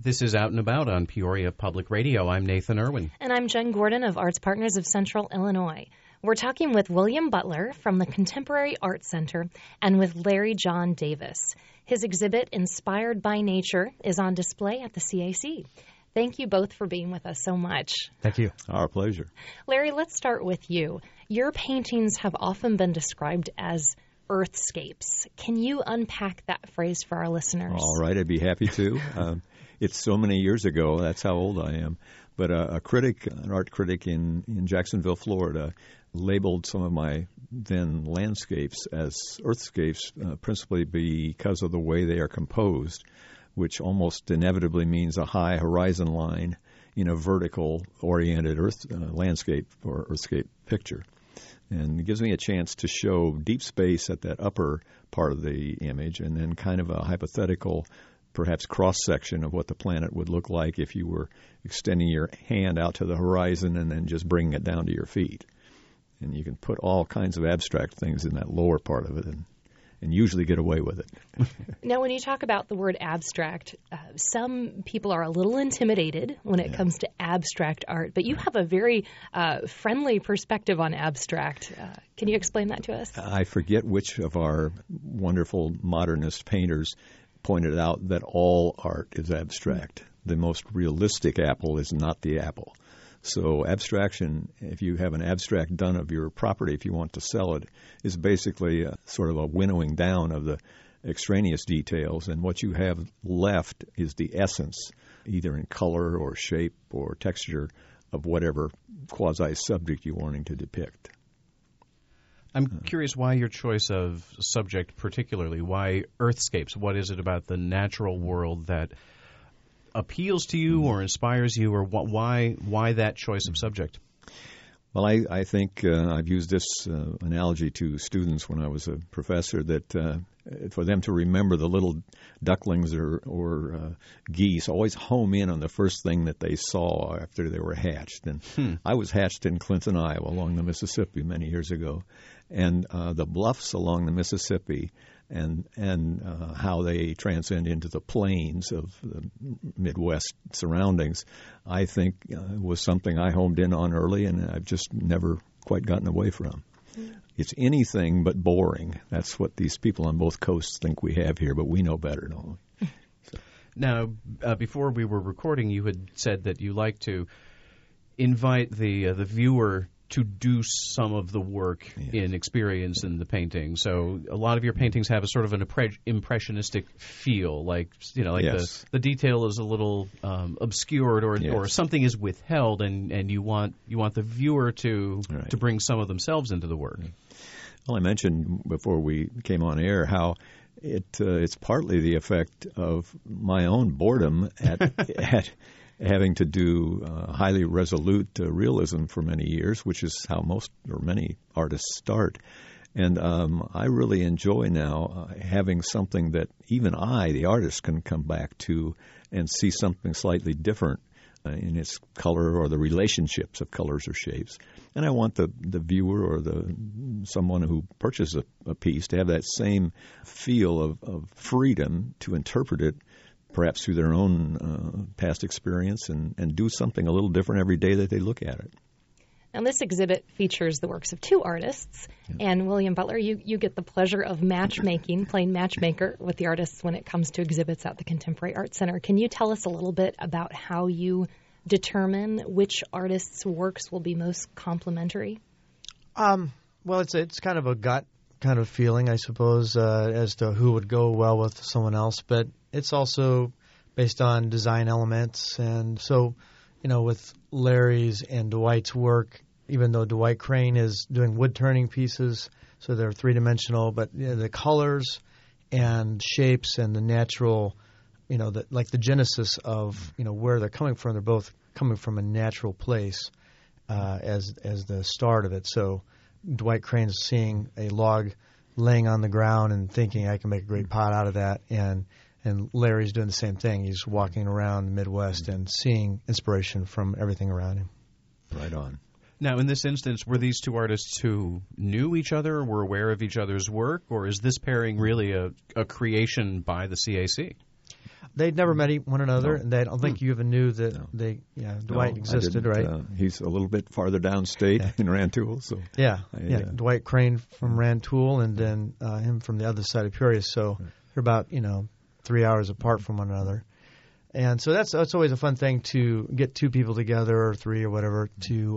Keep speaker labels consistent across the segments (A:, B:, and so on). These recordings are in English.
A: This is Out and About on Peoria Public Radio. I'm Nathan Irwin.
B: And I'm Jen Gordon of Arts Partners of Central Illinois. We're talking with William Butler from the Contemporary Art Center and with Larry John Davis. His exhibit, Inspired by Nature, is on display at the CAC. Thank you both for being with us so much.
C: Thank you.
D: Our pleasure.
B: Larry, let's start with you. Your paintings have often been described as earthscapes. Can you unpack that phrase for our listeners?
D: All right, I'd be happy to. It's so many years ago, that's how old I am. But an art critic in Jacksonville, Florida, labeled some of my then landscapes as earthscapes, principally because of the way they are composed, which almost inevitably means a high horizon line in a vertical-oriented landscape or earthscape picture. And it gives me a chance to show deep space at that upper part of the image and then kind of a hypothetical, perhaps cross-section of what the planet would look like if you were extending your hand out to the horizon and then just bringing it down to your feet. And you can put all kinds of abstract things in that lower part of it and usually get away with it.
B: Now, when you talk about the word abstract, some people are a little intimidated when it comes to abstract art, but you have a very friendly perspective on abstract. Can you explain that to us?
D: I forget which of our wonderful modernist painters pointed out that all art is abstract. The most realistic apple is not the apple. So abstraction, if you have an abstract done of your property, if you want to sell it, is basically sort of a winnowing down of the extraneous details. And what you have left is the essence, either in color or shape or texture, of whatever quasi-subject you're wanting to depict.
A: I'm curious why your choice of subject particularly, why earthscapes? What is it about the natural world that appeals to you or inspires you, or why that choice of subject?
D: Well, I think I've used this analogy to students when I was a professor, that for them to remember the little ducklings or geese, always home in on the first thing that they saw after they were hatched. And I was hatched in Clinton, Iowa, along the Mississippi many years ago. And the bluffs along the Mississippi and how they transcend into the plains of the Midwest surroundings, I think was something I homed in on early, and I've just never quite gotten away from. It's anything but boring. That's what these people on both coasts think we have here, but we know better, don't we? So.
A: Now, before we were recording, you had said that you like to invite the viewer to do some of the work in experience in the painting. So a lot of your paintings have a sort of an impressionistic feel, like the detail is a little obscured or something is withheld, and you want the viewer to bring some of themselves into the work.
D: Well, I mentioned before we came on air how it's partly the effect of my own boredom at having to do highly resolute realism for many years, which is how most or many artists start. And I really enjoy now having something that even I, the artist, can come back to and see something slightly different in its color or the relationships of colors or shapes. And I want the viewer or someone who purchases a piece to have that same feel of freedom to interpret it, perhaps through their own past experience, and do something a little different every day that they look at it.
B: Now, this exhibit features the works of two artists, and William Butler, you get the pleasure of playing matchmaker with the artists when it comes to exhibits at the Contemporary Art Center. Can you tell us a little bit about how you determine which artists' works will be most complementary?
C: Well, it's kind of a gut kind of feeling, I suppose, as to who would go well with someone else, but it's also based on design elements. And so, with Larry's and Dwight's work, even though Dwight Crane is doing wood-turning pieces, so they're three-dimensional, but the colors and shapes and the natural, like the genesis of, where they're coming from, they're both coming from a natural place as the start of it. So Dwight Crane's seeing a log laying on the ground and thinking, I can make a great pot out of that, and Larry's doing the same thing. He's walking around the Midwest and seeing inspiration from everything around him.
D: Right on.
A: Now, in this instance, were these two artists who knew each other, were aware of each other's work, or is this pairing really a creation by the CAC?
C: they'd never met one another,
D: No.
C: and I don't think you even knew that Dwight
D: No,
C: existed,
D: I
C: right?
D: didn't. He's a little bit farther downstate in Rantoul, so
C: Dwight Crane from Rantoul, and then him from the other side of Peoria. So they're about 3 hours apart from one another, and so that's always a fun thing to get two people together or three or whatever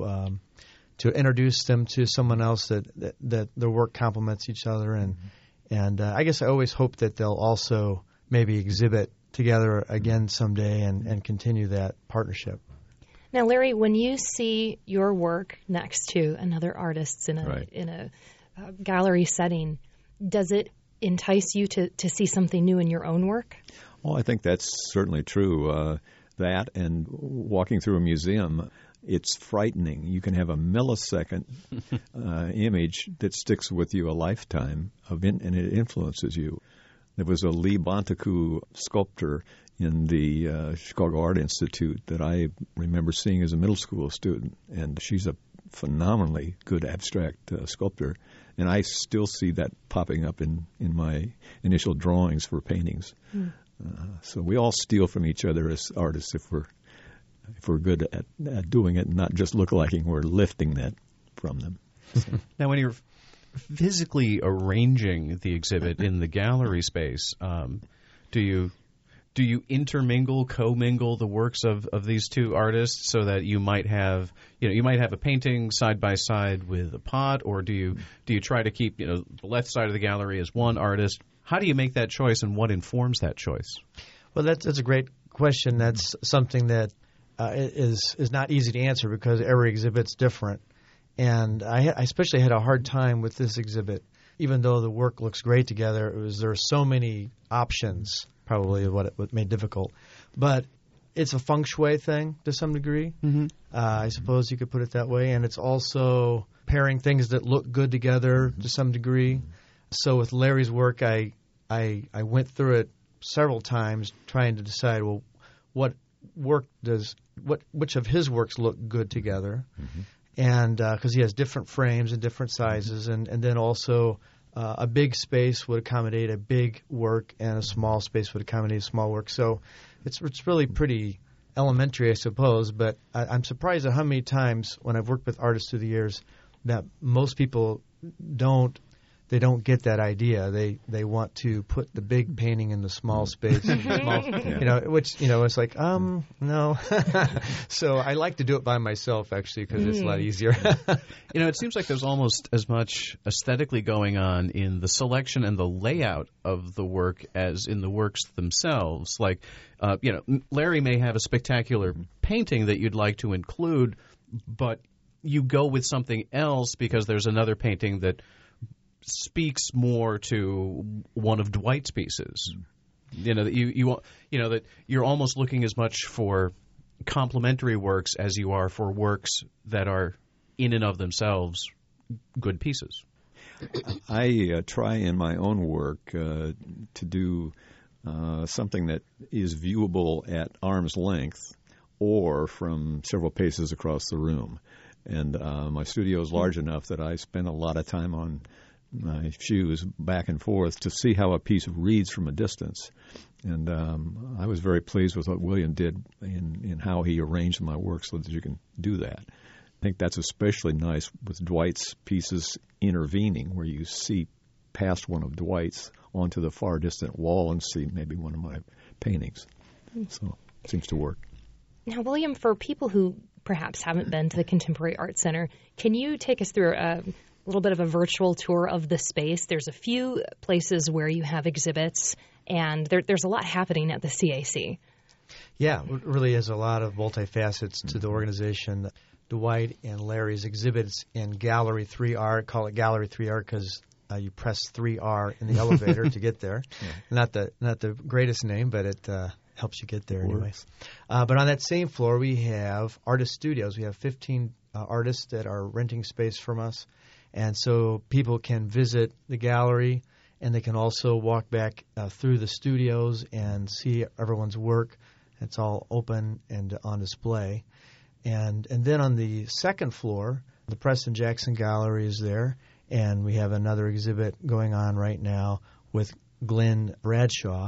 C: to introduce them to someone else that their work complements each other, and I guess I always hope that they'll also maybe exhibit together again someday and continue that partnership.
B: Now, Larry, when you see your work next to another artist's in a gallery setting, does it entice you to see something new in your own work?
D: Well, I think that's certainly true. That and walking through a museum, it's frightening. You can have a millisecond image that sticks with you a lifetime, and it influences you. There was a Lee Bontekoe sculptor in the Chicago Art Institute that I remember seeing as a middle school student, and she's a phenomenally good abstract sculptor, and I still see that popping up in my initial drawings for paintings. So we all steal from each other as artists if we're good at doing it and not just look like we're lifting that from them. So.
A: Now, when you're physically arranging the exhibit in the gallery space, do you intermingle, commingle the works of these two artists so that you might have a painting side by side with a pot, or do you try to keep the left side of the gallery as one artist? How do you make that choice, and what informs that choice?
C: Well, that's a great question. That's something that is not easy to answer because every exhibit's different. And I especially had a hard time with this exhibit. Even though the work looks great together, there are so many options, probably what made it difficult. But it's a feng shui thing to some degree. Mm-hmm. I suppose you could put it that way. And it's also pairing things that look good together to some degree. So with Larry's work, I went through it several times trying to decide, well, which of his works look good together. Mm-hmm. And because he has different frames and different sizes, and then also a big space would accommodate a big work, and a small space would accommodate a small work. So it's really pretty elementary, I suppose. But I'm surprised at how many times when I've worked with artists through the years that most people don't get that idea. They want to put the big painting in the small space, which it's like no. So I like to do it by myself actually because it's a lot easier.
A: It seems like there's almost as much aesthetically going on in the selection and the layout of the work as in the works themselves. Like Larry may have a spectacular painting that you'd like to include, but you go with something else because there's another painting that speaks more to one of Dwight's pieces. That you're almost looking as much for complementary works as you are for works that are in and of themselves good pieces.
D: I try in my own work to do something that is viewable at arm's length or from several paces across the room. And my studio is large enough that I spend a lot of time on my shoes back and forth to see how a piece reads from a distance. And I was very pleased with what William did in how he arranged my work so that you can do that. I think that's especially nice with Dwight's pieces intervening, where you see past one of Dwight's onto the far distant wall and see maybe one of my paintings. So it seems to work.
B: Now, William, for people who perhaps haven't been to the Contemporary Art Center, can you take us through a little bit of a virtual tour of the space? There's a few places where you have exhibits, and there's a lot happening at the CAC.
C: Yeah, it really is a lot of multifacets to the organization. Dwight and Larry's exhibits in Gallery 3R, call it Gallery 3R because you press 3R in the elevator to get there. Yeah. Not the greatest name, but it helps you get there anyway. But on that same floor, we have artist studios. We have 15 artists that are renting space from us. And so people can visit the gallery, and they can also walk back through the studios and see everyone's work. It's all open and on display. And then on the second floor, the Preston Jackson Gallery is there, and we have another exhibit going on right now with Glenn Bradshaw.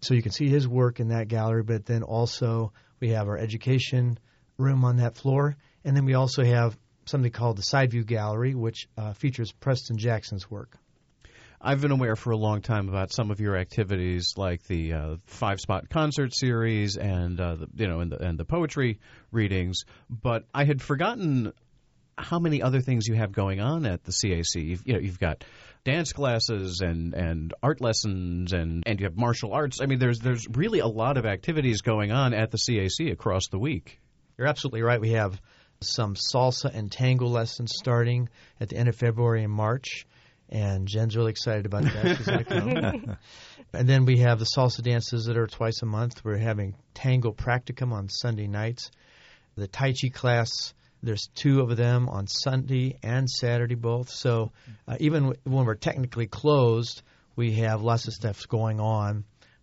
C: So you can see his work in that gallery, but then also we have our education room on that floor. And then we also have something called the Side View Gallery, which features Preston Jackson's work.
A: I've been aware for a long time about some of your activities, like the 5-spot concert series and the poetry readings. But I had forgotten how many other things you have going on at the CAC. You've got dance classes and art lessons and you have martial arts. I mean, there's really a lot of activities going on at the CAC across the week.
C: You're absolutely right. We have some salsa and tango lessons starting at the end of February and March. And Jen's really excited about that. She's going to come. And then we have the salsa dances that are twice a month. We're having tango practicum on Sunday nights. The Tai Chi class, there's 2 of them on Sunday and Saturday both. So even when we're technically closed, we have lots of stuff going on.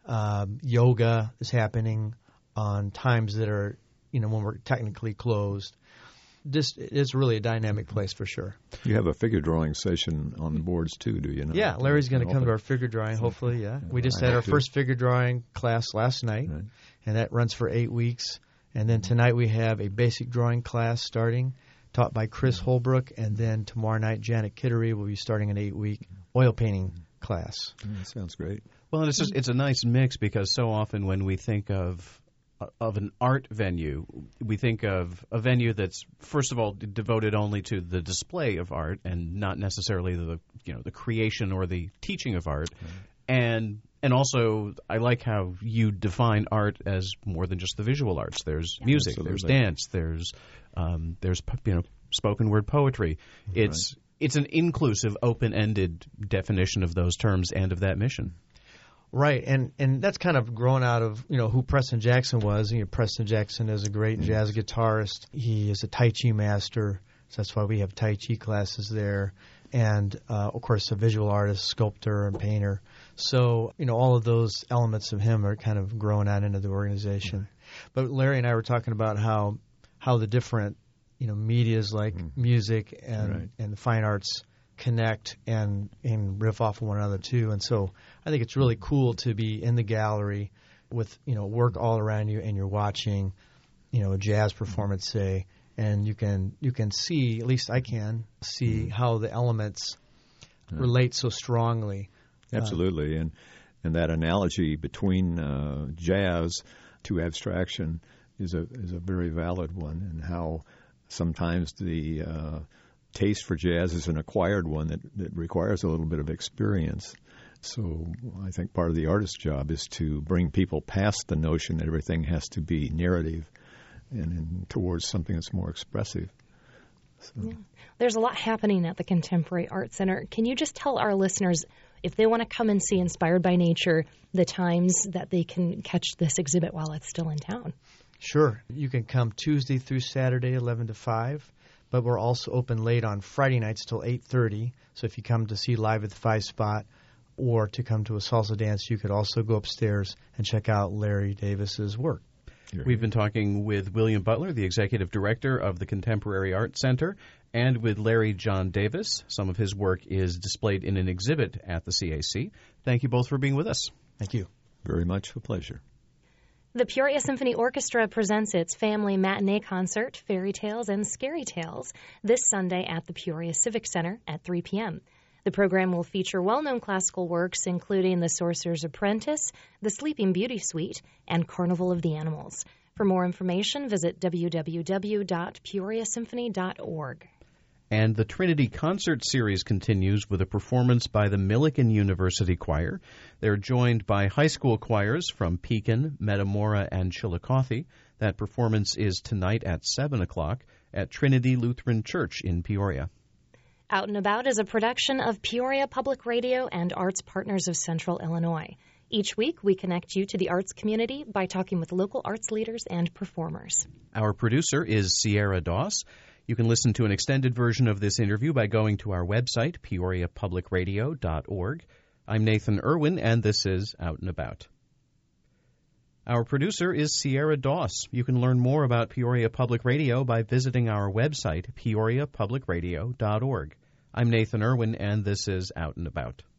C: Yoga is happening on times that are, when we're technically closed. This is really a dynamic place for sure.
D: You have a figure drawing session on the boards too, do you?
C: Yeah, Larry's going to come to our figure drawing, hopefully, yeah. We just had our first figure drawing class last night, and that runs for 8 weeks. And then tonight we have a basic drawing class starting, taught by Chris Holbrook, and then tomorrow night Janet Kittery will be starting an 8-week oil painting class.
D: That sounds great.
A: Well, and it's a nice mix because so often when we think of an art venue, we think of a venue that's, first of all, devoted only to the display of art and not necessarily the creation or the teaching of art. Right. And also, I like how you define art as more than just the visual arts. There's music, there's dance, there's spoken word poetry. It's an inclusive, open-ended definition of those terms and of that mission.
C: Right, and that's kind of grown out of, who Preston Jackson was. Preston Jackson is a great jazz guitarist. He is a Tai Chi master, so that's why we have Tai Chi classes there. And, of course, a visual artist, sculptor, and painter. So, all of those elements of him are kind of growing out into the organization. But Larry and I were talking about how the different, medias like music and the fine arts connect and riff off of one another too. And so I think it's really cool to be in the gallery with work all around you, and you're watching a jazz performance, say, and you can see, at least I can see, how the elements relate so strongly.
D: Absolutely, and that analogy between jazz to abstraction is a very valid one, and how sometimes the taste for jazz is an acquired one that requires a little bit of experience. So I think part of the artist's job is to bring people past the notion that everything has to be narrative and towards something that's more expressive. So.
B: Yeah. There's a lot happening at the Contemporary Art Center. Can you just tell our listeners, if they want to come and see Inspired by Nature, the times that they can catch this exhibit while it's still in town?
C: Sure. You can come Tuesday through Saturday, 11 to 5. But we're also open late on Friday nights till 8:30. So if you come to see Live at the 5-Spot or to come to a salsa dance, you could also go upstairs and check out Larry Davis's work.
A: We've been talking with William Butler, the Executive Director of the Contemporary Art Center, and with Larry John Davis. Some of his work is displayed in an exhibit at the CAC. Thank you both for being with us.
C: Thank you.
D: Very much a pleasure.
B: The Peoria Symphony Orchestra presents its family matinee concert, Fairy Tales and Scary Tales, this Sunday at the Peoria Civic Center at 3 p.m. The program will feature well-known classical works, including The Sorcerer's Apprentice, The Sleeping Beauty Suite, and Carnival of the Animals. For more information, visit www.peoriasymphony.org.
A: And the Trinity Concert Series continues with a performance by the Millikan University Choir. They're joined by high school choirs from Pekin, Metamora, and Chillicothe. That performance is tonight at 7 o'clock at Trinity Lutheran Church in Peoria.
B: Out and About is a production of Peoria Public Radio and Arts Partners of Central Illinois. Each week, we connect you to the arts community by talking with local arts leaders and performers.
A: Our producer is Sierra Doss. You can listen to an extended version of this interview by going to our website, peoriapublicradio.org. I'm Nathan Irwin, and this is Out and About. Our producer is Sierra Doss. You can learn more about Peoria Public Radio by visiting our website, peoriapublicradio.org. I'm Nathan Irwin, and this is Out and About.